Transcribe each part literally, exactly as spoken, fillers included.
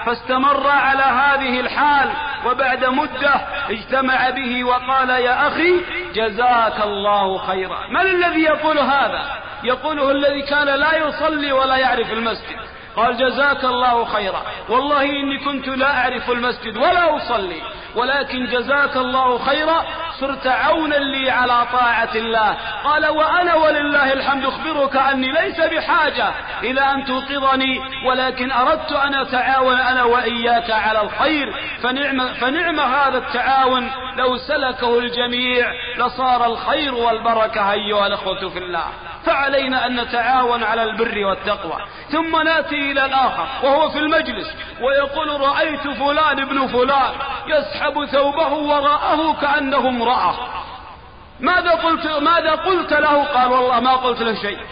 فاستمر على هذه الحال، وبعد مدة اجتمع به وقال: يا أخي جزاك الله خيرا. من الذي يقول هذا؟ يقوله الذي كان لا يصلي ولا يعرف المسجد. قال: جزاك الله خيرا، والله إني كنت لا أعرف المسجد ولا أصلي، ولكن جزاك الله خيرا، صرت عونا لي على طاعة الله. قال: وأنا ولله الحمد أخبرك أني ليس بحاجة إلى أن توقظني، ولكن أردت أن أتعاون أنا وإياك على الخير، فنعم, فنعم هذا التعاون لو سلكه الجميع لصار الخير والبركة أيها الأخوة في الله. فعلينا أن نتعاون على البر والتقوى. ثم نأتي إلى الآخر وهو في المجلس ويقول: رأيت فلان ابن فلان يسحب ثوبه وراءه كأنه امرأة. ماذا قلت, ماذا قلت له؟ قال: والله ما قلت له شيء،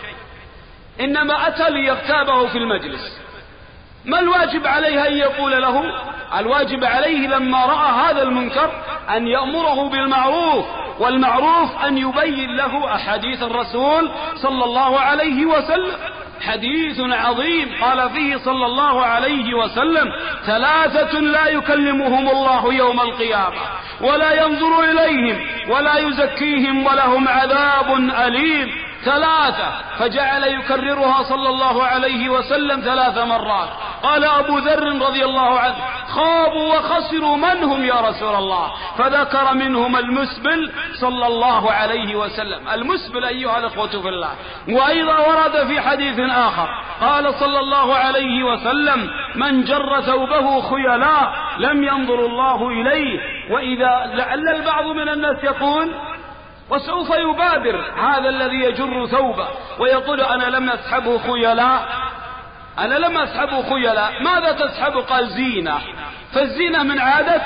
إنما أتى ليغتابه في المجلس. ما الواجب عليه أن يقول له؟ الواجب عليه لما رأى هذا المنكر أن يأمره بالمعروف، والمعروف أن يبين له أحاديث الرسول صلى الله عليه وسلم. حديث عظيم قال فيه صلى الله عليه وسلم: ثلاثة لا يكلمهم الله يوم القيامة ولا ينظر إليهم ولا يزكيهم ولهم عذاب أليم. ثلاثة، فجعل يكررها صلى الله عليه وسلم ثلاث مرات. قال أبو ذر رضي الله عنه: خابوا وخسروا من هم يا رسول الله؟ فذكر منهم المسبل صلى الله عليه وسلم. المسبل أيها الأخوة في الله. وأيضا ورد في حديث آخر قال صلى الله عليه وسلم: من جر ثوبه خيلاء لم ينظر الله إليه. وإذا لعل البعض من الناس يقول وسوف يبادر هذا الذي يجر ثوبه ويقول: أنا لم أسحبه خيلاء، أنا لم أسحبه خيلاء. ماذا تسحب؟ قال: زينة. فالزينة من عادة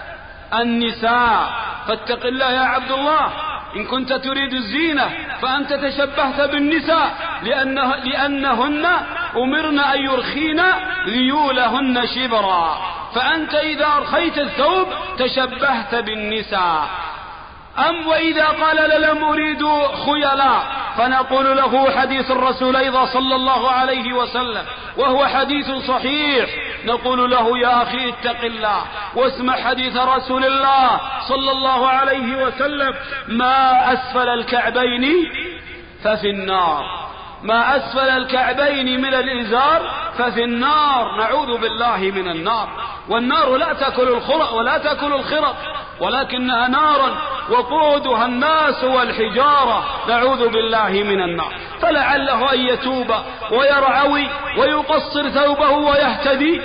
النساء، فاتق الله يا عبد الله، إن كنت تريد الزينة فأنت تشبهت بالنساء، لأنه لأنهن أمرن أن يرخين ذيولهن شبرا، فأنت إذا أرخيت الثوب تشبهت بالنساء. أم وإذا قال: لم أريد خيلاء، فنقول له حديث الرسول أيضا صلى الله عليه وسلم وهو حديث صحيح، نقول له: يا أخي اتق الله واسمع حديث رسول الله صلى الله عليه وسلم: ما أسفل الكعبين ففي النار، ما أسفل الكعبين من الإزار ففي النار. نعوذ بالله من النار. والنار لا تأكل الخرق ولا تأكل الخرق، ولكنها نار وقودها الناس والحجارة. نعوذ بالله من النار. فلعله أن يتوب ويرعوي ويقصر ثوبه ويهتدي،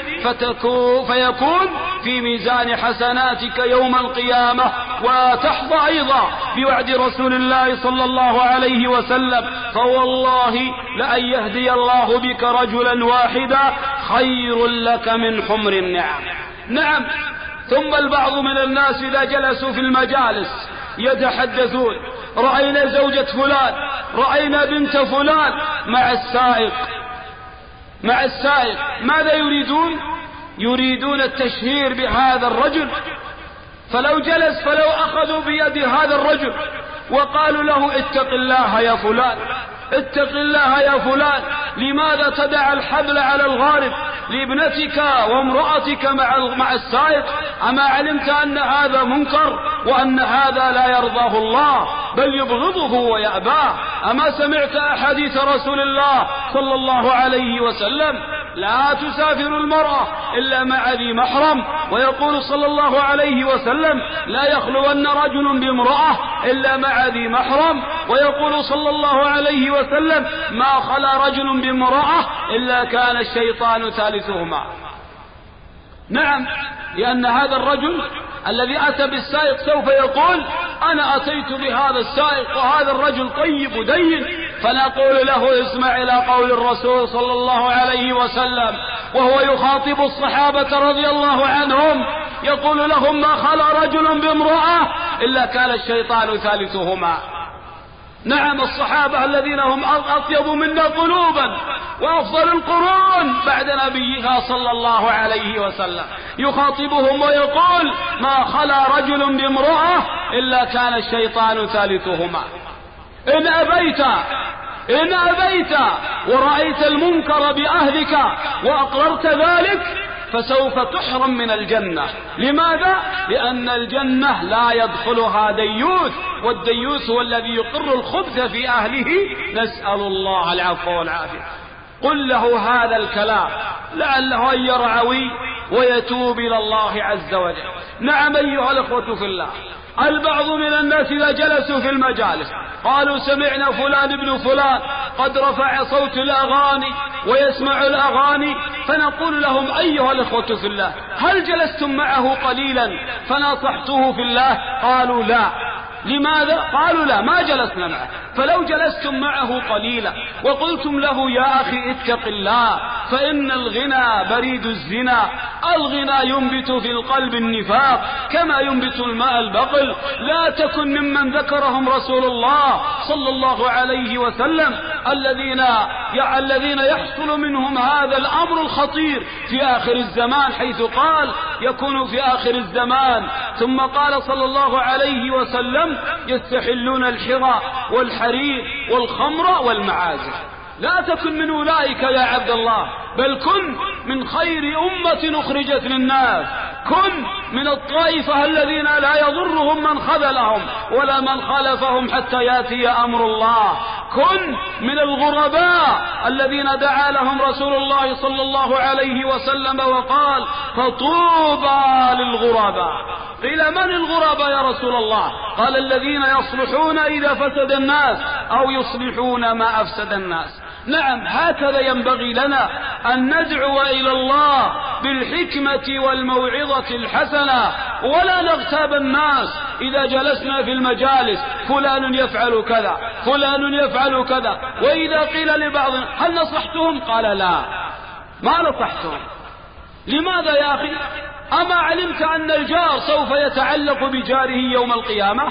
فيكون في ميزان حسناتك يوم القيامة، وتحظى أيضا بوعد رسول الله صلى الله عليه وسلم: فوالله لأن يهدي الله بك رجلا واحدا خير لك من حمر النعم. نعم. ثم البعض من الناس إذا جلسوا في المجالس يتحدثون: رأينا زوجة فلان، رأينا بنت فلان مع السائق، مع السائق. ماذا يريدون؟ يريدون التشهير بهذا الرجل. فلو جلس فلو أخذوا بيد هذا الرجل وقالوا له: اتق الله يا فلان، اتق الله يا فلان، لماذا تدع الحبل على الغارب لابنتك وامرأتك مع مع السائق؟ أما علمت أن هذا منكر وأن هذا لا يرضاه الله بل يبغضه ويأباه؟ أما سمعت أحاديث رسول الله صلى الله عليه وسلم: لا تسافر المرأة إلا مع ذي محرم، ويقول صلى الله عليه وسلم: لا يخلون رجل بامرأة إلا مع ذي محرم، ويقول صلى الله عليه وسلم: ما خلا رجل بامرأة إلا كان الشيطان ثالثهما. نعم، لأن هذا الرجل الذي أتى بالسائق سوف يقول: أنا أتيت بهذا السائق وهذا الرجل طيب دين. فنقول له: اسمع إلى قول الرسول صلى الله عليه وسلم وهو يخاطب الصحابة رضي الله عنهم، يقول لهم: ما خلا رجل بامرأة إلا كان الشيطان ثالثهما. نعم، الصحابة الذين هم أطيب منا قلوبا وأفضل القرون بعد نبيها صلى الله عليه وسلم يخاطبهم ويقول: ما خلا رجل بامرأة إلا كان الشيطان ثالثهما. إن أبيت إن أبيت ورأيت المنكر بأهلك وأقررت ذلك فسوف تحرم من الجنة. لماذا؟ لأن الجنة لا يدخلها ديوث، والديوث هو الذي يقر الخبث في أهله، نسأل الله العفو والعافية. قل له هذا الكلام لعله أن يرعوي ويتوب إلى الله عز وجل. نعم أيها الأخوة في الله، البعض من الناس إذا جلسوا في المجالس قالوا سمعنا فلان ابن فلان قد رفع صوت الأغاني ويسمع الأغاني، فنقول لهم أيها الأخوة في الله، هل جلستم معه قليلا فنصحته في الله؟ قالوا لا. لماذا؟ قالوا لا، ما جلسنا معه. فلو جلستم معه قليلا وقلتم له يا أخي اتق الله فإن الغنى بريد الزنا، الغنى ينبت في القلب النفاق كما ينبت الماء البقل، لا تكن ممن ذكرهم رسول الله صلى الله عليه وسلم الذين الذين يحصل منهم هذا الأمر الخطير في آخر الزمان، حيث قال يكون في آخر الزمان. ثم قال صلى الله عليه وسلم يستحلون الحرى والحرير والخمر والمعازف. لا تكن من أولئك يا عبد الله، بل كن من خير أمة أخرجت للناس، كن من الطائفة الذين لا يضرهم من خذلهم ولا من خالفهم حتى يأتي أمر الله، كن من الغرباء الذين دعا لهم رسول الله صلى الله عليه وسلم وقال فطوبى للغرباء. قيل من الغرباء يا رسول الله؟ قال الذين يصلحون إذا فسد الناس أو يصلحون ما أفسد الناس. نعم، هكذا ينبغي لنا أن ندعو إلى الله بالحكمة والموعظة الحسنة، ولا نغتاب الناس إذا جلسنا في المجالس، فلان يفعل كذا فلان يفعل كذا، وإذا قيل لبعض هل نصحتهم؟ قال لا، ما نصحتهم. لماذا يا أخي؟ أما علمت أن الجار سوف يتعلق بجاره يوم القيامة؟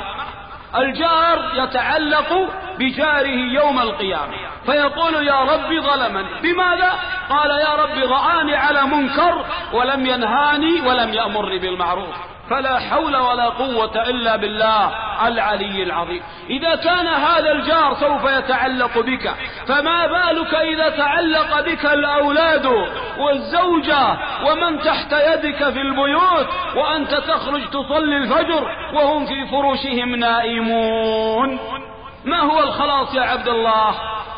الجار يتعلق بجاره يوم القيامة فيقول يا رب ظلمني. بماذا؟ قال يا رب رآني على منكر ولم ينهاني ولم يأمرني بالمعروف. فلا حول ولا قوة إلا بالله العلي العظيم. إذا كان هذا الجار سوف يتعلق بك، فما بالك إذا تعلق بك الأولاد والزوجة ومن تحت يدك في البيوت، وأنت تخرج تصلي الفجر وهم في فروشهم نائمون. ما هو الخلاص يا عبد الله؟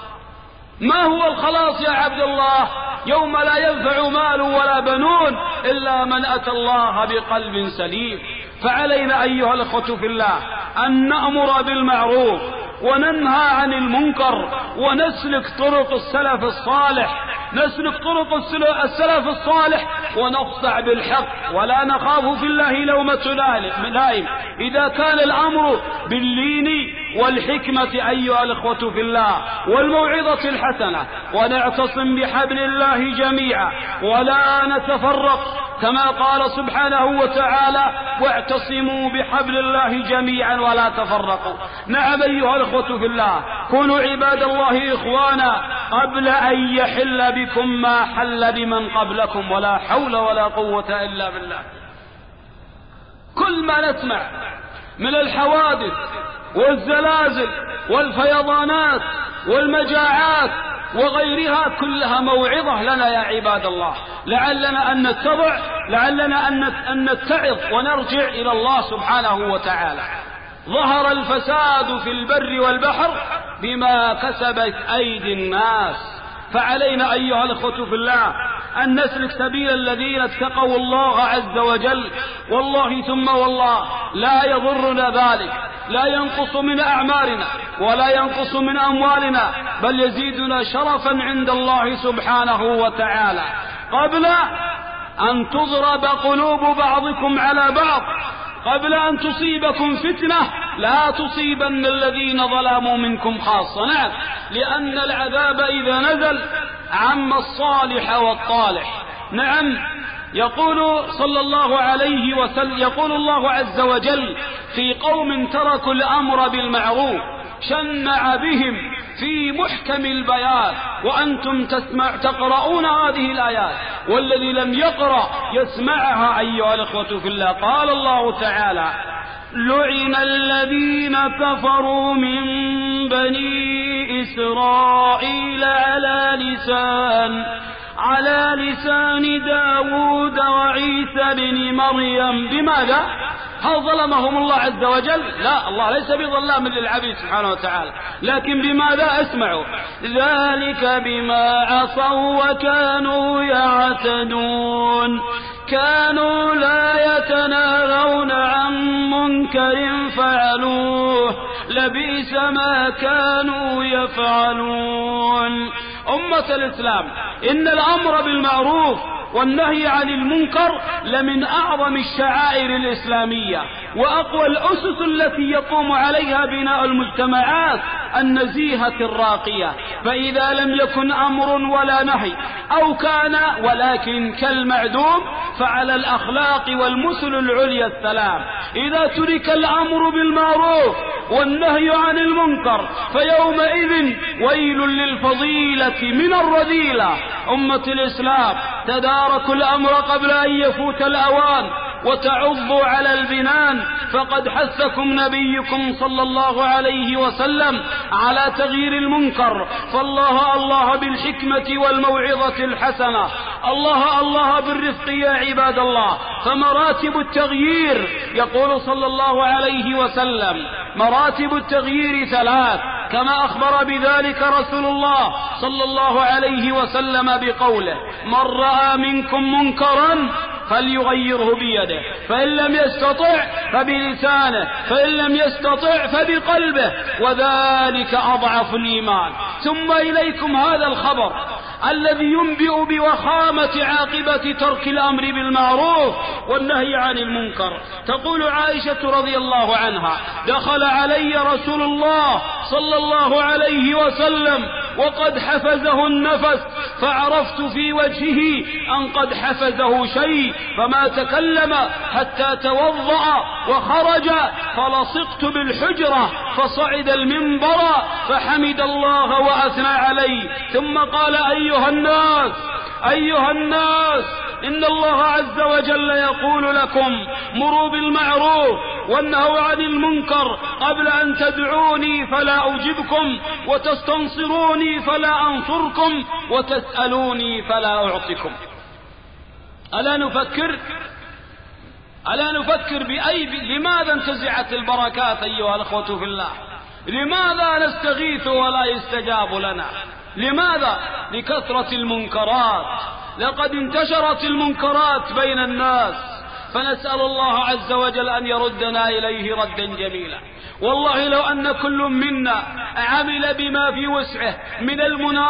ما هو الخلاص يا عبد الله يوم لا ينفع مال ولا بنون إلا من أتى الله بقلب سليم؟ فعلينا أيها الأخوة في الله أن نأمر بالمعروف وننهى عن المنكر، ونسلك طرق السلف الصالح، نسلك طرق السلف الصالح ونقطع بالحق، ولا نخاف في الله لومة لائم. إذا كان الأمر باللين والحكمة أيها الأخوة في الله والموعظة الحسنة، ونعتصم بحبل الله جميعا ولا نتفرق، كما قال سبحانه وتعالى واعتصموا بحبل الله جميعا ولا تفرقوا. نعم أيها الأخوة في الله، كونوا عباد الله إخوانا قبل أن يحل بكم ما حل بمن قبلكم، ولا حول ولا قوة إلا بالله. كل ما نسمع من الحوادث والزلازل والفيضانات والمجاعات وغيرها كلها موعظة لنا يا عباد الله، لعلنا أن نتبع، لعلنا أن نتعظ ونرجع إلى الله سبحانه وتعالى. ظهر الفساد في البر والبحر بما كسبت أيدي الناس، فعلينا أيها الأخوة في الله أن نسلك سبيل الذين اتقوا الله عز وجل. والله ثم والله لا يضرنا ذلك، لا ينقص من أعمارنا ولا ينقص من أموالنا، بل يزيدنا شرفا عند الله سبحانه وتعالى. قبل أن تضرب قلوب بعضكم على بعض، قبل أن تصيبكم فتنة لا تصيبن الذين ظلموا منكم خاصة. نعم، لأن العذاب إذا نزل عم الصالح والطالح. نعم، يقول صلى الله عليه وسلم، يقول الله عز وجل في قوم تركوا الأمر بالمعروف شنع بهم في محكم البيان وأنتم تسمع تقرؤون هذه الآيات، والذي لم يقرأ يسمعها أيها الأخوة في الله. قال الله تعالى لعن الذين كفروا من بني إسرائيل على لسان على لسان داود وعيسى بن مريم. بماذا؟ هل ظلمهم الله عز وجل؟ لا، الله ليس بظلام للعبيد سبحانه وتعالى، لكن بماذا؟ اسمعوا: ذلك بما عصوا وكانوا يعتدون، كانوا لا يتناهون عن منكر فعلوه، لبئس ما كانوا يفعلون. أمة الإسلام، إن الأمر بالمعروف والنهي عن المنكر لمن أعظم الشعائر الإسلامية وأقوى الأسس التي يقوم عليها بناء المجتمعات النزيهة الراقية. فإذا لم يكن أمر ولا نهي أو كان ولكن كالمعدوم فعلى الأخلاق والمثل العليا السلام. إذا ترك الأمر بالمعروف والنهي عن المنكر فيومئذ ويل للفضيلة من الرذيلة. أمة الإسلام، تداركوا الأمر قبل أن يفوت الأوان وتعضوا على البنان، فقد حثكم نبيكم صلى الله عليه وسلم على تغيير المنكر. فالله الله بالحكمة والموعظة الحسنة، الله الله بالرفق يا عباد الله. فمراتب التغيير، يقول صلى الله عليه وسلم: مراتب التغيير ثلاث، كما أخبر بذلك رسول الله صلى الله عليه وسلم بقوله: من رأى منكم منكرا فليغيره بيده، فإن لم يستطع فبلسانه، فإن لم يستطع فبقلبه، وذلك أضعف الإيمان. ثم إليكم هذا الخبر الذي ينبئ بوخامة عاقبة ترك الأمر بالمعروف والنهي عن المنكر. تقول عائشة رضي الله عنها: دخل علي رسول الله صلى الله عليه وسلم وقد حفزه النفس، فعرفت في وجهه أن قد حفزه شيء، فما تكلم حتى توضأ وخرج، فلصقت بالحجرة فصعد المنبر فحمد الله وأثنى عليه، ثم قال: أيها الناس أيها الناس إن الله عز وجل يقول لكم: مروا بالمعروف وانهوا عن المنكر، قبل أن تدعوني فلا أجبكم، وتستنصروني فلا أنصركم، وتسألوني فلا أعطكم. ألا نفكر ألا نفكر بأي لماذا انتزعت البركات أيها الأخوة في الله؟ لماذا نستغيث ولا يستجاب لنا؟ لماذا؟ لكثرة المنكرات. لقد انتشرت المنكرات بين الناس، فنسأل الله عز وجل أن يردنا إليه ردا جميلا. والله لو أن كل منا عمل بما في وسعه من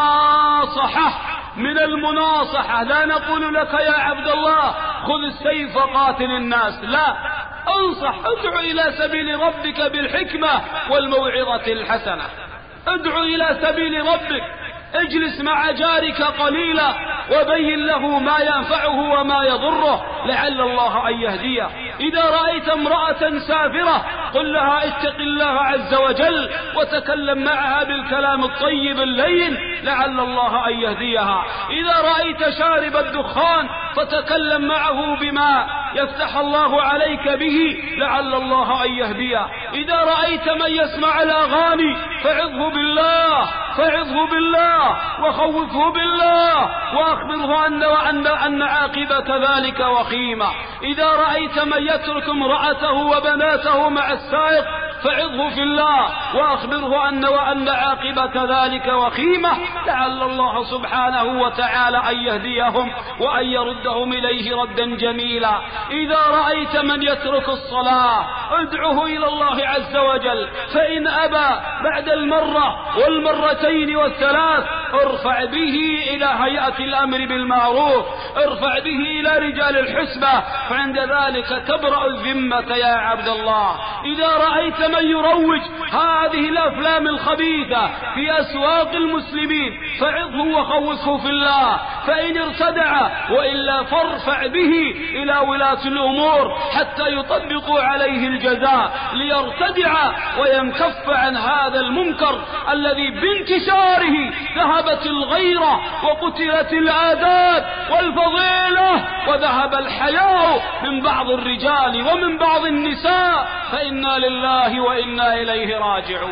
المناصحة من المناصحة لا نقول لك يا عبد الله خذ السيف وقاتل الناس، لا، انصح، ادعو إلى سبيل ربك بالحكمة والموعظة الحسنة. ادعو إلى سبيل ربك، اجلس مع جارك قليلا وبين له ما ينفعه وما يضره لعل الله أن يهديه. إذا رأيت امرأة سافرة قل لها اتق الله عز وجل وتكلم معها بالكلام الطيب اللين لعل الله أن يهديها. إذا رأيت شارب الدخان فتكلم معه بما يفتح الله عليك به لعل الله أن يهديه. إذا رأيت من يسمع الأغاني فعظه بالله فعظه بالله وخوفه بالله وأخبره أن, وأن أن عاقبة ذلك وخيمة. إذا رأيت من يترك امرأته وبناته مع السائق فعظه في الله وأخبره أن وأن عاقبة ذلك وخيمة لعل الله سبحانه وتعالى أن يهديهم وأن يردهم إليه ردا جميلا. إذا رأيت من يترك الصلاة ادعه إلى الله عز وجل، فإن أبى بعد المرة والمرتين والثلاث ارفع به إلى هيئة الأمر بالمعروف، ارفع به إلى رجال الحسبة، فعند ذلك تبرأ الذمة يا عبد الله. إذا رأيت من يروج هذه الأفلام الخبيثة في أسواق المسلمين فعظه وخوفه في الله، فإن ارتدع وإلا فارفع به إلى ولاة الأمور حتى يطبقوا عليه الجزاء ليرتدع وينكف عن هذا المنكر الذي بانتشاره ذهبت الغيرة وقتلت الآداب والفضيلة وذهب الحياء من بعض الرجال ومن بعض النساء، فإنا لله وإنا إليه راجعون.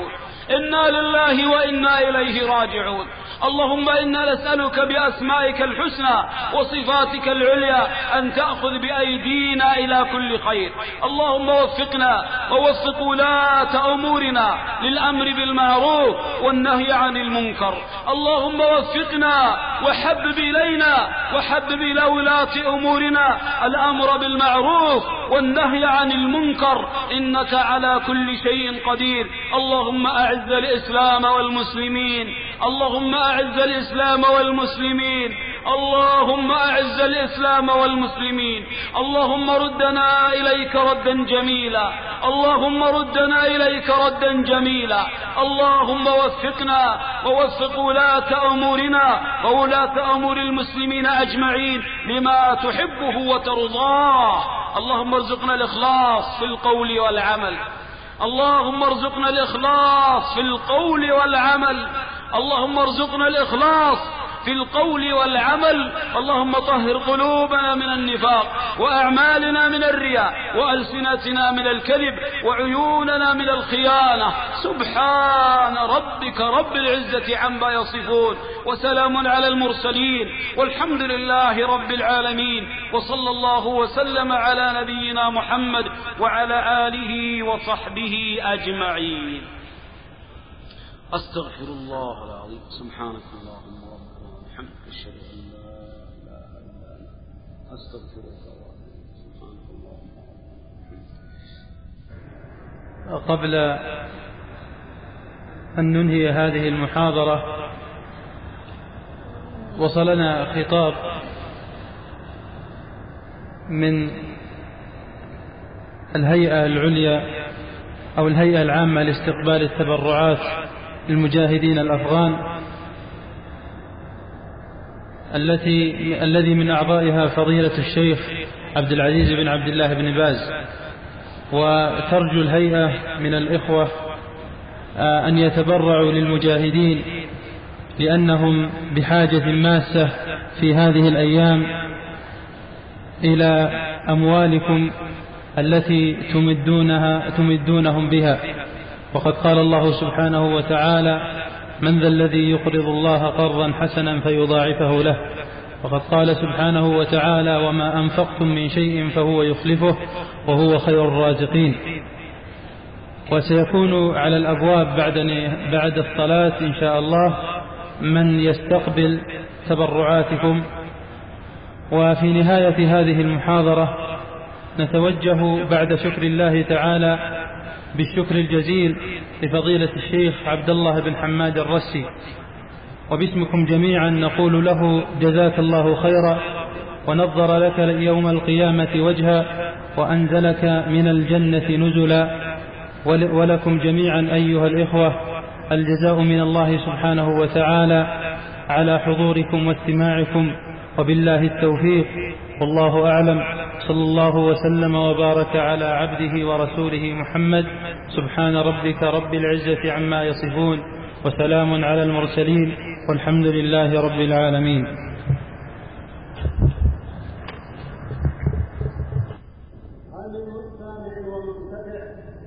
إنا لله وإنا إليه راجعون. اللهم إنا نسألك بأسمائك الحسنى وصفاتك العليا أن تأخذ بأيدينا إلى كل خير. اللهم وفقنا ووفق ولاة أمورنا للأمر بالمعروف والنهي عن المنكر. اللهم وفقنا وحبب إلينا وحبب إلى ولاة أمورنا الأمر بالمعروف والنهي عن المنكر، إنك على كل شيء قدير. اللهم أعز الإسلام والمسلمين، اللهم أعز الإسلام والمسلمين، اللهم أعز الإسلام والمسلمين. اللهم ردنا إليك ردا جميلا، اللهم ردنا إليك ردا جميلا. اللهم وفقنا ووفق ولاة أمورنا وولاة أمور المسلمين أجمعين لما تحبه وترضاه. اللهم ارزقنا الإخلاص في القول والعمل، اللهم ارزقنا الإخلاص في القول والعمل، اللهم ارزقنا الإخلاص في القول والعمل. اللهم طهر قلوبنا من النفاق وأعمالنا من الرياء وألسنتنا من الكذب وعيوننا من الخيانة. سبحان ربك رب العزة عما يصفون، وسلام على المرسلين، والحمد لله رب العالمين، وصلى الله وسلم على نبينا محمد وعلى آله وصحبه أجمعين. أستغفر الله العظيم. سبحانك اللهم ربنا وبحمدك أشهد أن لا إله إلا أنت أستغفرك سبحانك اللهم وبحمدك. قبل أن ننهي هذه المحاضرة وصلنا خطاب من الهيئة العليا أو الهيئة العامة لاستقبال التبرعات للمجاهدين الأفغان التي الذي من أعضائها فضيلة الشيخ عبد العزيز بن عبد الله بن باز. وترجو الهيئة من الإخوة أن يتبرعوا للمجاهدين لأنهم بحاجة ماسة في هذه الأيام إلى أموالكم التي تمدونها تمدونهم بها. وقد قال الله سبحانه وتعالى: من ذا الذي يقرض الله قرضا حسنا فيضاعفه له. وقد قال سبحانه وتعالى: وما أنفقتم من شيء فهو يخلفه وهو خير الرازقين. وسيكون على الأبواب بعد بعد الصلاة إن شاء الله من يستقبل تبرعاتكم. وفي نهاية هذه المحاضرة نتوجه بعد شكر الله تعالى بالشكر الجزيل لفضيلة الشيخ عبد الله بن حماد الرسي، وباسمكم جميعا نقول له: جزاك الله خيرا، ونظر لك يوم القيامة وجها، وأنزلك من الجنة نزلا. ولكم جميعا أيها الإخوة الجزاء من الله سبحانه وتعالى على حضوركم واستماعكم، وبالله التوفيق، والله أعلم. صلى الله وسلم وبارك على عبده ورسوله محمد. سبحان ربك رب العزة عما يصفون، وسلام على المرسلين، والحمد لله رب العالمين. هل من مستمع ومنتفع،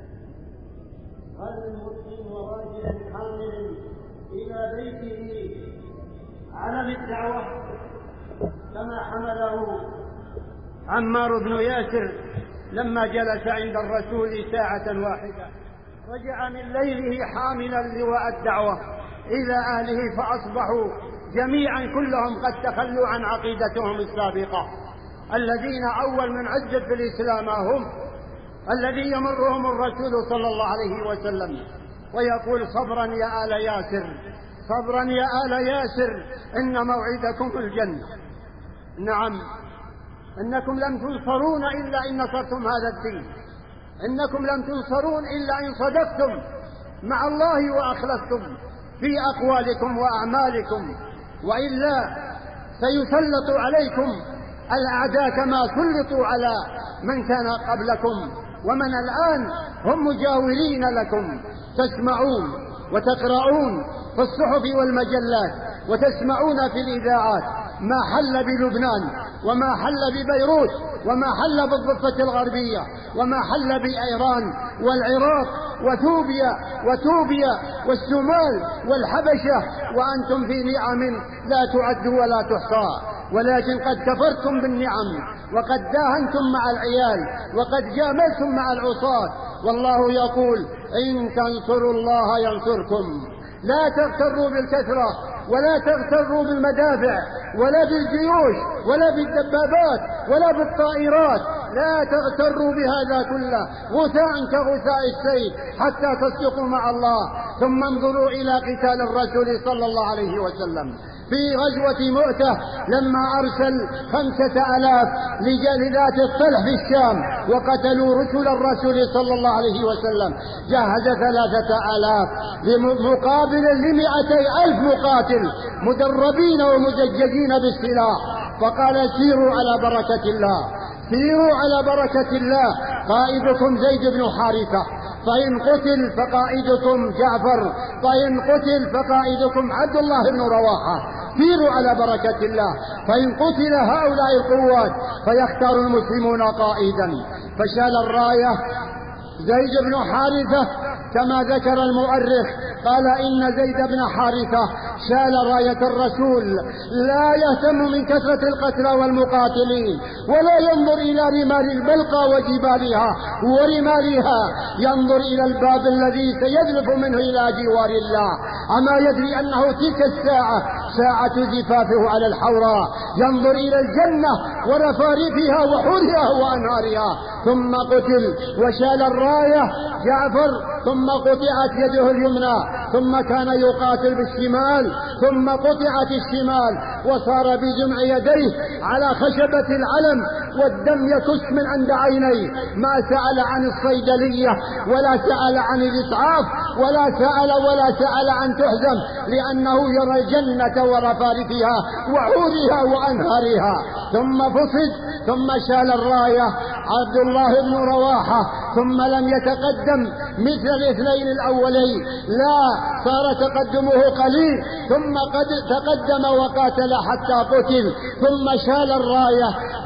هل من مسلم وراجع حامل إلى بيته علم الدعوة كما حمله عمار بن ياسر لما جلس عند الرسول ساعة واحدة، رجع من ليله حاملا لواء الدعوة إلى أهله، فأصبحوا جميعا كلهم قد تخلوا عن عقيدتهم السابقة. الذين أول من عزت في الإسلام هم الذي يمرهم الرسول صلى الله عليه وسلم ويقول: صبرا يا آل ياسر، صبرا يا آل ياسر، إن موعدكم الجنة. نعم، إنكم لم تنصرون إلا إن نصرتم هذا الدين، إنكم لم تنصرون إلا إن صدقتم مع الله وأخلصتم في أقوالكم وأعمالكم، وإلا سيسلط عليكم الأعداء كما سلطوا على من كان قبلكم ومن الآن هم مجاورين لكم، تسمعون وتقرؤون في الصحف والمجلات وتسمعون في الإذاعات ما حل بلبنان وما حل ببيروت وما حل بالضفة الغربية وما حل بإيران والعراق وثوبيا وتوبيا والسمال والحبشة وأنتم في نعم لا تعد ولا تحصى، ولكن قد كفرتم بالنعم وقد داهنتم مع العيال وقد جاملتم مع العصاة. والله يقول إن تنصروا الله ينصركم. لا تغتروا بالكثرة ولا تغتروا بالمدافع ولا بالجيوش ولا بالدبابات ولا بالطائرات، لا تغتروا بهذا كله، غثاء كغثاء السيل حتى تصدقوا مع الله. ثم انظروا إلى قتال الرسول صلى الله عليه وسلم في غزوة مؤتة لما أرسل خمسة ألاف لذات الصلح في الشام وقتلوا رسل الرسول صلى الله عليه وسلم، جهز ثلاثة ألاف مقابل لمئتي ألف مقاتل مدربين ومزججين بالسلاح، فقال سيروا على بركة الله، سيروا على بركة الله، قائدكم زيد بن حارثة، فإن قتل فقائدكم جعفر، فإن قتل فقائدكم عبد الله بن رواحة، سيروا على بركة الله. فإن قتل هؤلاء القوات فيختار المسلمون قائدا. فشال الراية زيد بن حارثة كما ذكر المؤرخ، قال إن زيد بن حارثة شال راية الرسول، لا يهتم من كثرة القتلى والمقاتلين ولا ينظر إلى رمال البلقى وجبالها ورمالها، ينظر إلى الباب الذي سيدلف منه إلى جوار الله. أما يدري أنه تلك الساعة ساعة زفافه على الحوراء، ينظر إلى الجنة ورفارفها وحورها وأنهارها. ثم قتل وشال الراية جعفر، ثم قطعت يده اليمنى، ثم كان يقاتل بالشمال، ثم قطعت الشمال وصار بجمع يديه على خشبة العلم والدم يكش من عند عينيه. ما سأل عن الصيدلية ولا سأل عن الإسعاف ولا سأل ولا سأل عن تهزم، لأنه يرى الجنة ورفارفها وعورها وأنهارها. ثم فصد، ثم شال الراية عبد الله بن رواحة، ثم لم يتقدم مثل الاثنين الأولين، لا صار تقدمه قليل، ثم قد تقدم وقاتل حتى قتل. ثم شال الراية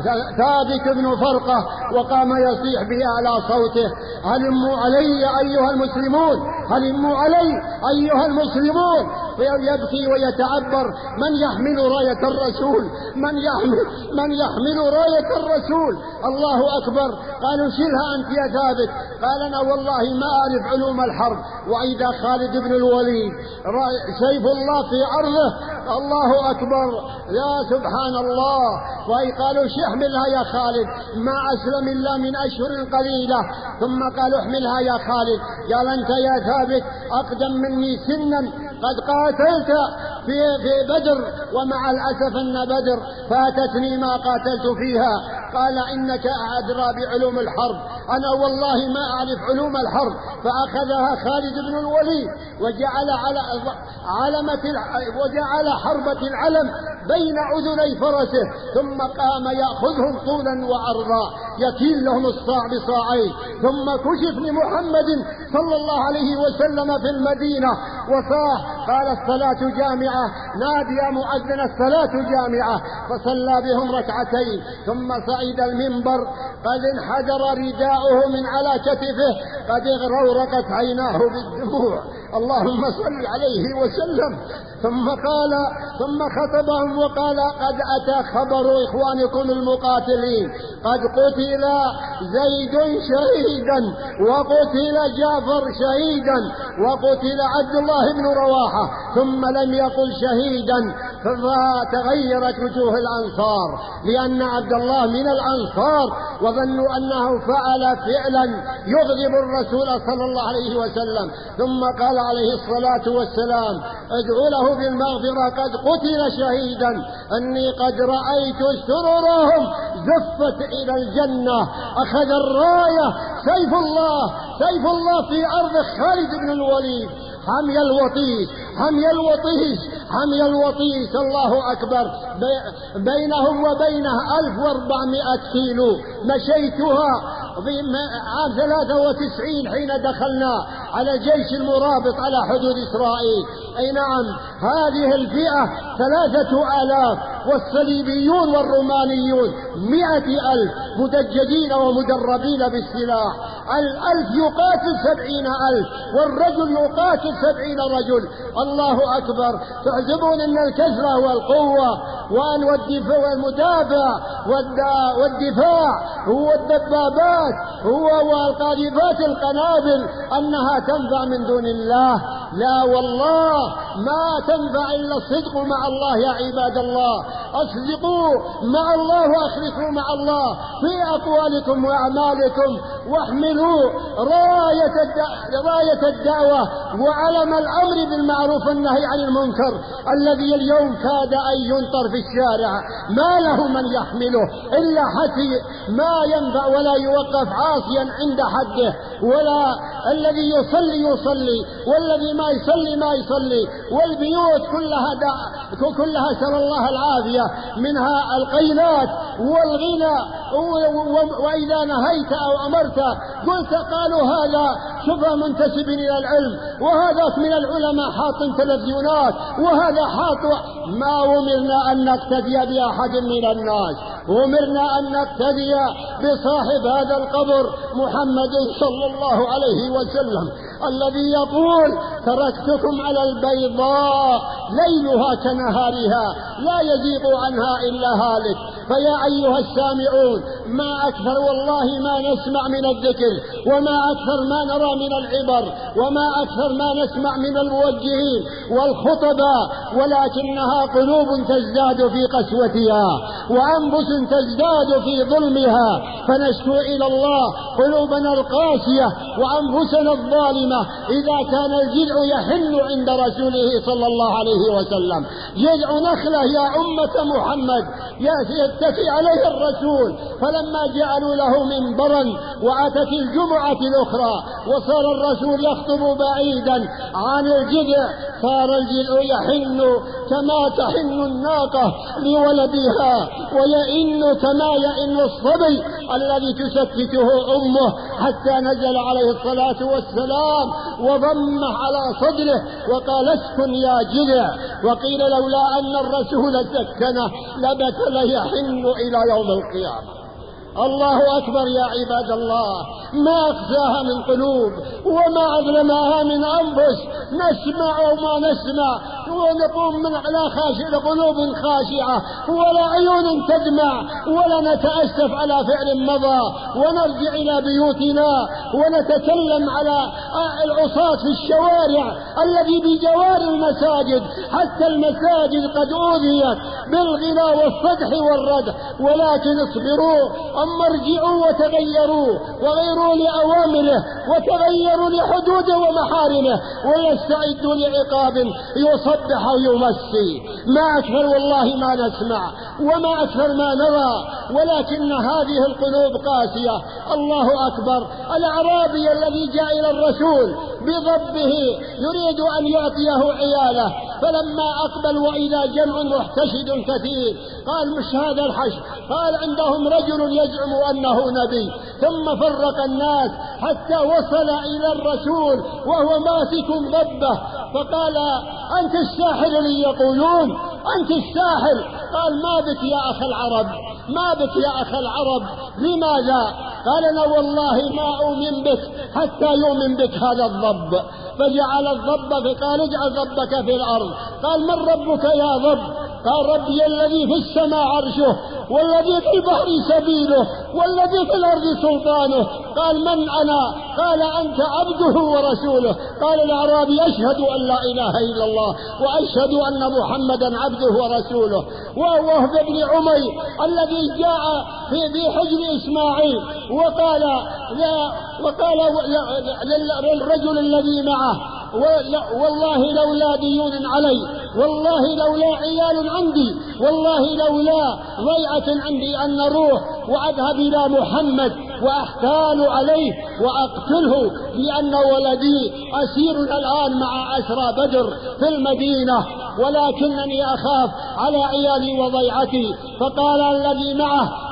ثابت بن فرقة وقام يصيح بأعلى صوته: هلموا علي أيها المسلمون، هلموا علي أيها المسلمون. ويبكي ويتعبر: من يحمل راية الرسول، من يحمل, من يحمل راية الرسول. الله أكبر. قالوا: شلها أنت يا ثابت. قال: أنا والله ما أعرف علوم الحرب. وإذا خالد بن الوليد سيف الله في عرضه، الله أكبر، يا سبحان الله. وقالوا: احملها يا خالد، ما أسلم إلا من أشهر قليلة. ثم قالوا: احملها يا خالد. قال: أنت يا ثابت أقدم مني سنا، قد قاتلت في, في بدر، ومع الأسف أن بدر فاتتني ما قاتلت فيها. قال: إنك أدرى بعلوم الحرب، أنا والله ما أعرف علوم الحرب. فأخذها خالد بن الوليد وجعل على علمة وجعل حربة العلم بين أذني فرسه، ثم قام يأخذهم طولا وعرضا، يكيل لهم الصاع بصاعين. ثم كشف لمحمد صلى الله عليه وسلم في المدينة وصاح، قال: الصلاة جامعة، نادي يا مؤذن الصلاة جامعة، فصلى بهم ركعتين. ثم صعد المنبر قد انحدر رداؤه من على كتفه، قد اغرورقت عيناه بالدموع، اللهم صل عليه وسلم. ثم قال ثم خطبهم وقال: قد أتى خبر إخوانكم المقاتلين، قد قتل زيد شهيدا، وقتل جعفر شهيدا، وقتل عبد الله بن رواحة. ثم لم يقل شهيدا، فتغيرت وجوه الأنصار، لأن عبد الله من الأنصار، وظنوا أنه فعل فعلا يغضب الرسول صلى الله عليه وسلم. ثم قال عليه الصلاة والسلام: ادعوا له بالمغفرة، قد قتل شهيدا، أني قد رأيت سررهم زفت إلى الجنة. أخذ الراية سيف الله، سيف الله في أرض خالد بن الوليد، حمي الوطيس، حمي الوطيس، حمي الوطيس، الله أكبر. بينهم وبينه ألف وأربعمائة كيلو مشيتها في عام ثلاثة وتسعين حين دخلنا على الجيش المرابط على حدود إسرائيل. أي نعم، هذه الفئة ثلاثة آلاف، والصليبيون والرومانيون مئة ألف مدججين ومدربين بالسلاح. الألف يقاتل سبعين ألف، والرجل يقاتل سبعين رجل. الله أكبر. تحسبون أن الكثرة والقوة والمدافع والدفاع هو الدبابات هو والقاذفات القنابل أنها تنفع من دون الله؟ لا والله، ما تنفع إلا الصدق مع الله. يا عباد الله، أصدقوا مع الله وأخلصوا مع الله في أقوالكم وأعمالكم، واحملوا راية راية الدعوة وعلم الأمر بالمعروف والنهي عن المنكر الذي اليوم كاد أن ينطر في الشارع، ما له من يحمله إلا حتي ما ينفع ولا يوقف عاصيا عند حده، ولا الذي يصلي يصلي والذي ما يصلي ما يصلي، والبيوت كلها كلها سر الله العافية، منها القينات والغنى. وإذا نهيت أو أمرت قلت قالوا هذا شبه منتسب إلى العلم، وهذا من العلماء حاط تلفزيونات، وهذا حاط. ما أمرنا أن نقتدي بأحد من الناس، أمرنا أن نقتدي بصاحب هذا القبر محمد صلى الله عليه وسلم الذي يقول تركتكم على البيضاء ليلها كنهارها لا يزيغ عنها إلا هالك. فيا أيها السامعون، ما أكثر والله ما نسمع من الذكر، وما أكثر ما نرى من العبر، وما أكثر ما نسمع من الموجهين والخطباء، ولكنها قلوب تزداد في قسوتها وأنفس تزداد في ظلمها. فنشكو إلى الله قلوبنا القاسية وأنفسنا الظالمة إذا كان الجذع يحن عند رسوله صلى الله عليه وسلم. جذع نخلة يا أمة محمد يتكي عليه الرسول، فلما جعلوا له منبرا وأتت الجمعة الأخرى وصار الرسول يخطب بعيدا عن الجذع، صار الجذع يحن كما تحن الناقة لولدها، ويئن كما يئن الصبي الذي تسكته أمه، حتى نزل عليه الصلاة والسلام وضمه على صدره وقال اسكن يا جذع. وقيل لولا أن الرسول سكنه لبت ليحن إلى يوم القيامة. الله أكبر. يا عباد الله، ما أقساها من قلوب وما أظلمها من أنفس، نسمع وما نسمع ونقوم من على خاشع قلوب خاشعة ولا عيون تدمع، ولا نتأسف على فعل مضى ونرجع إلى بيوتنا ونتكلم على العصاة في الشوارع الذي بجوار المساجد، حتى المساجد قد أوذيت بالغنى والصدح والردح. ولكن اصبروا، أما ارجعوا وتغيروا وغيروا لأوامره وتغيروا لحدوده ومحارمه، ويستعدوا لعقاب يصبح ويمسي. ما أكثر والله ما نسمع وما أكثر ما نرى، ولكن هذه القلوب قاسية. الله أكبر. الأعرابي الذي جاء إلى الرسول بضبه يريد أن يعطيه عياله، فلما أقبل وإذا جمع محتشد كثير قال مش هذا الحشد، قال عندهم رجل يزعم أنه نبي. ثم فرق الناس حتى وصل إلى الرسول وهو ماسك ضبه، فقال أنت الساحر اللي يقولون، أنت الساحر. قال ما بك يا أخ العرب، ما بك يا أخ العرب، لماذا؟ قال أنا والله ما أؤمن بك حتى يؤمن بك هذا الضب. فجعل الضب، فقال اجعل ضبك في الأرض. قال من ربك يا ضب؟ قال ربي الذي في السماء عرشه، والذي في البحر سبيله، والذي في الأرض سلطانه. قال من أنا؟ قال أنت عبده ورسوله. قال الأعرابي أشهد أن لا إله إلا الله وأشهد أن محمدا عبده ورسوله. ووهب بن عمير الذي جاء في في حجر إسماعيل وقال لا وقال للرجل الذي معه والله لولا ديون علي، والله لولا عيال عندي، والله لولا ضيعة عندي أن نروح وأذهب إلى محمد وأحتال عليه وأقتله، لأن ولدي أسير الآن مع أسرى بدر في المدينة، ولكنني أخاف على عيالي وضيعتي. فقال الذي معه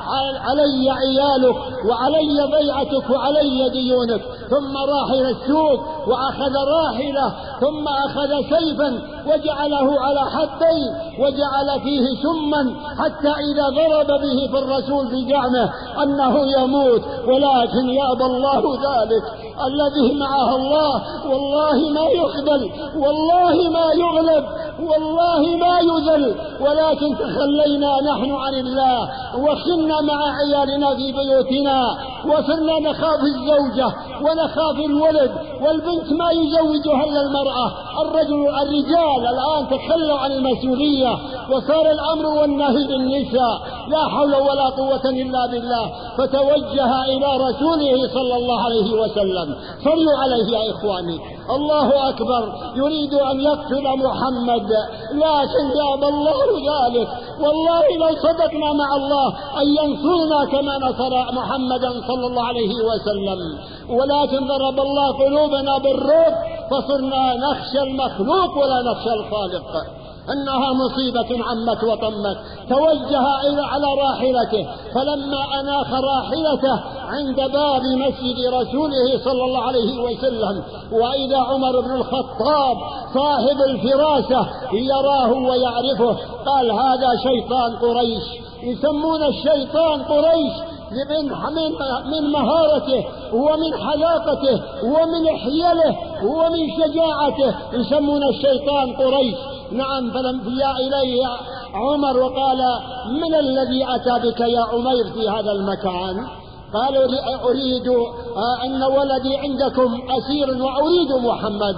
علي عيالك وعلي بيعتك وعلي ديونك. ثم راح إلى السوق وأخذ راحلة ثم أخذ سيفا وجعله على حديه وجعل فيه سما حتى إذا ضرب به في الرسول في زعمه أنه يموت، ولكن يأبى الله ذلك. الذي معه الله والله ما يخذل، والله ما يغلب، والله ما يذل، ولكن تخلينا نحن عن الله وخلنا مع عيالنا في بيوتنا وصرنا نخاف الزوجة ونخاف الولد، والبنت ما يزوجها إلا المرأة. الرجل الرجال الآن تخلوا عن المسؤولية وصار الأمر والنهي بالنساء، لا حول ولا قوة إلا بالله. فتوجه إلى رسوله صلى الله عليه وسلم. صلوا عليه يا إخواني. الله أكبر. يريد أن يقتل محمد لكن يأبى الله ذلك. والله لو صدقنا مع الله أن ينصرنا كما نصر محمدا صلى الله عليه وسلم، ولكن ضرب الله قلوبنا بالرعب فصرنا نخشى المخلوق ولا نخشى الخالق. أنها مصيبة عمت وطمت. توجه على راحلته، فلما أناخ راحلته عند باب مسجد رسوله صلى الله عليه وسلم وإذا عمر بن الخطاب صاحب الفراسة يراه ويعرفه، قال هذا شيطان قريش. يسمون الشيطان قريش من من مهارته ومن حلاقته ومن حيله ومن شجاعته، يسمون الشيطان قريش. نعم. فلم جاء إليه عمر وقال من الذي أتى بك يا عمير في هذا المكان؟ قال أريد أن ولدي عندكم أسير وأريد محمد.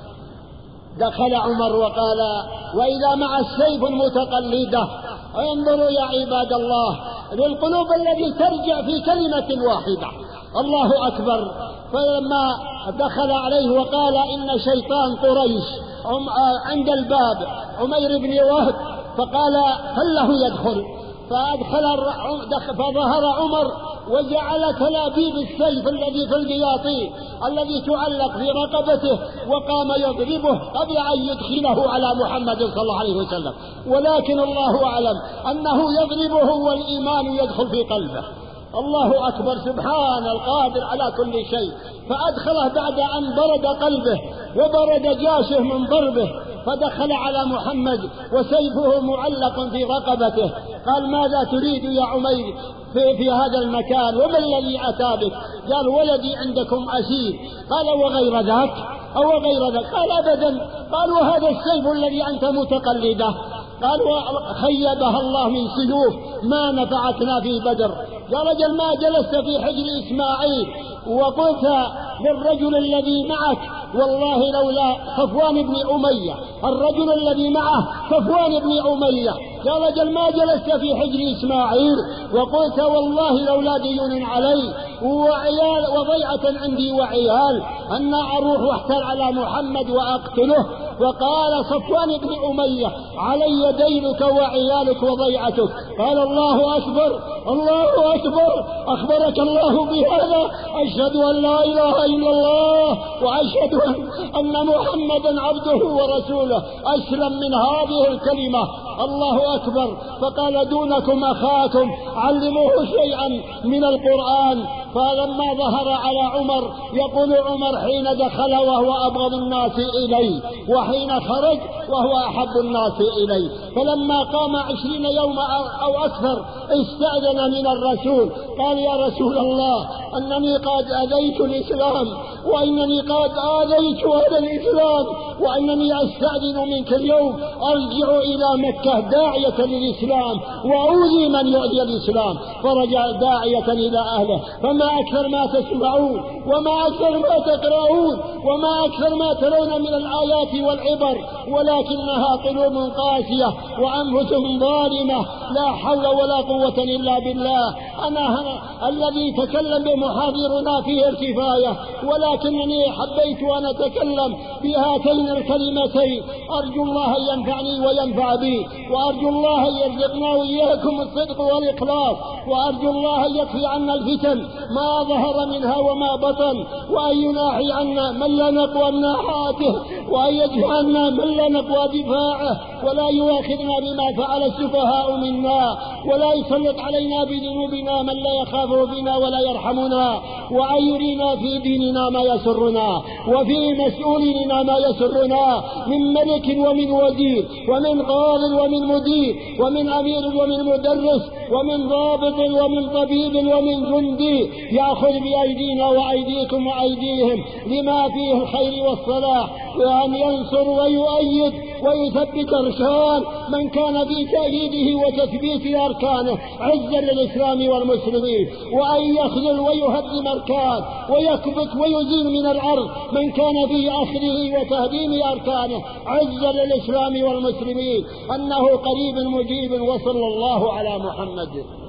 دخل عمر وقال وإذا مع السيف المتقلدة. انظروا يا عباد الله للقلوب التي ترجع في كلمة واحدة. الله أكبر. فلما دخل عليه وقال إن شيطان قريش عند الباب عمير بن وهب، فقال هل له يدخل؟ فأدخل فظهر عمر وجعل تلابيب السيف الذي في القياطي الذي تعلق في رقبته وقام يضربه قبل أن يدخله على محمد صلى الله عليه وسلم، ولكن الله أعلم أنه يضربه والإيمان يدخل في قلبه. الله أكبر. سبحان القادر على كل شيء. فأدخله بعد أن برد قلبه وبرد جاشه من ضربه، فدخل على محمد وسيفه معلق في رقبته. قال ماذا تريد يا عمير في, في هذا المكان وما الذي أتى بك؟ قال ولدي عندكم أسير. قال وغير ذاك أو غير ذاك؟ قال أبدا. قال وهذا السيف الذي أنت متقلده؟ قال خيبها الله من سيوف ما نفعتنا في بدر. يا رجل ما جلست في حجر إسماعيل وقلت للرجل الذي معك والله لولا صفوان بن أمية، الرجل الذي معه صفوان بن أمية، يا رجل ما جلست في حجر إسماعيل وقلت والله لولا ديون علي وعيال وضيعة عندي وعيال أن أروح واحتل على محمد وأقتله. وقال صفوان بن أمية علي دينك وعيالك وضيعتك. قال الله أكبر الله أكبر. أخبرك الله بهذا. أشهد أن لا إله إلا الله وأشهد أن محمدا عبده ورسوله. أسلم من هذه الكلمة. الله أكبر. فقال دونكم أخاكم علموه شيئا من القرآن. فلما ظهر على عمر يقول عمر حين دخل وهو أبغض الناس إلي وحين خرج وهو أحب الناس إلي. فلما قام عشرين يوم أو أكثر استأذن من الرسول قال يا رسول الله أنني قد أذيت الإسلام وإنني قد آذيت هذا الإسلام وأنني أستأذن منك اليوم أرجع إلى مكة داعية للإسلام وأوذي من يؤذي الإسلام. فرجع داعية إلى أهله. فما أكثر ما تسمعون وما أكثر ما تقرؤون وما أكثر ما ترون من الآيات والعبر، ولكنها قلوب قاسية وأنفسهم ظالمة. لا حول ولا قوة إلا بالله. أنا الذي تكلم بمحاضرنا فيه الكفاية، ولكنني حبيت أن أتكلم بهاتين الكلمتين. أرجو الله ينفعني وينفع بي، وأرجو الله يرزقنا وإياكم الصدق والإخلاص، وأرجو الله يكفي عنا الفتن ما ظهر منها وما بطن، وأن يناحي عنا من لا نقوى مناحاته، وأن يجعلنا من لا نقوى دفاعه ولا يؤاخذنا بما فعل السفهاء منا، ولا يسلط علينا بذنوبنا من لا يخافه فينا ولا يرحمنا، وأن يرينا في ديننا ما يسرنا وفي مسؤوليننا ما يسرنا من ملك ومن وزير ومن قاض ومن مدير ومن أمير ومن مدرس ومن ضابط ومن طبيب ومن جندي، يأخذ بأيدينا وأيديكم وأيديهم لما فيه الخير والصلاح، وأن ينصر ويؤيد ويثبت أركان من كان في تأييده وتثبيت أركانه عزا للإسلام والمسلمين، وأن يخذل ويهدم أركان ويكبت ويزيل من الأرض من كان في أخذه وتهديم أركانه عزا للإسلام والمسلمين، أنه قريب مجيب. وصلى الله على محمد.